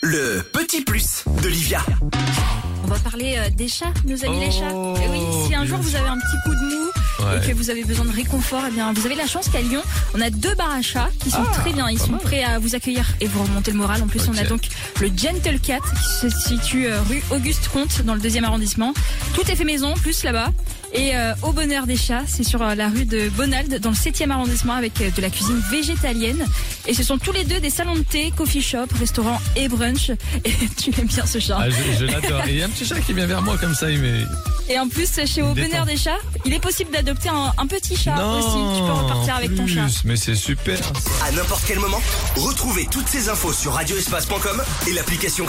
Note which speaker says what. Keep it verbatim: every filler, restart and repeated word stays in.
Speaker 1: Le petit plus de Livia.
Speaker 2: On va parler euh, des chats, nos amis
Speaker 3: Oh,
Speaker 2: les chats. Et oui, si un jour vous avez un petit coup de mou
Speaker 3: Ouais.
Speaker 2: et que vous avez besoin de réconfort, eh bien vous avez la chance qu'à Lyon, on a deux bars à chats qui sont
Speaker 3: Ah,
Speaker 2: très bien. Ils
Speaker 3: pas
Speaker 2: sont
Speaker 3: mal.
Speaker 2: prêts à vous accueillir et vous remonter le moral. En plus, on a
Speaker 3: Ok.
Speaker 2: donc le Gentle Cat qui se situe euh, rue Auguste Comte dans le deuxième arrondissement. Tout est fait maison, plus là-bas. Et euh, Au Bonheur des Chats, c'est sur euh, la rue de Bonald dans le septième arrondissement avec euh, de la cuisine végétalienne. Et ce sont tous les deux des salons de thé, coffee shop, restaurant et brunch. Et tu aimes bien ce chat.
Speaker 3: Ah, je, je l'adore. Et il y a un petit chat qui vient vers moi comme ça, il met...
Speaker 2: Et en plus, chez Au
Speaker 3: Détente.
Speaker 2: Bonheur des Chats, il est possible d'adopter un, un petit chat aussi. Tu peux repartir avec ton
Speaker 3: plus.
Speaker 2: chat.
Speaker 3: Mais c'est super.
Speaker 1: À n'importe quel moment, retrouvez toutes ces infos sur radioespace point com et l'application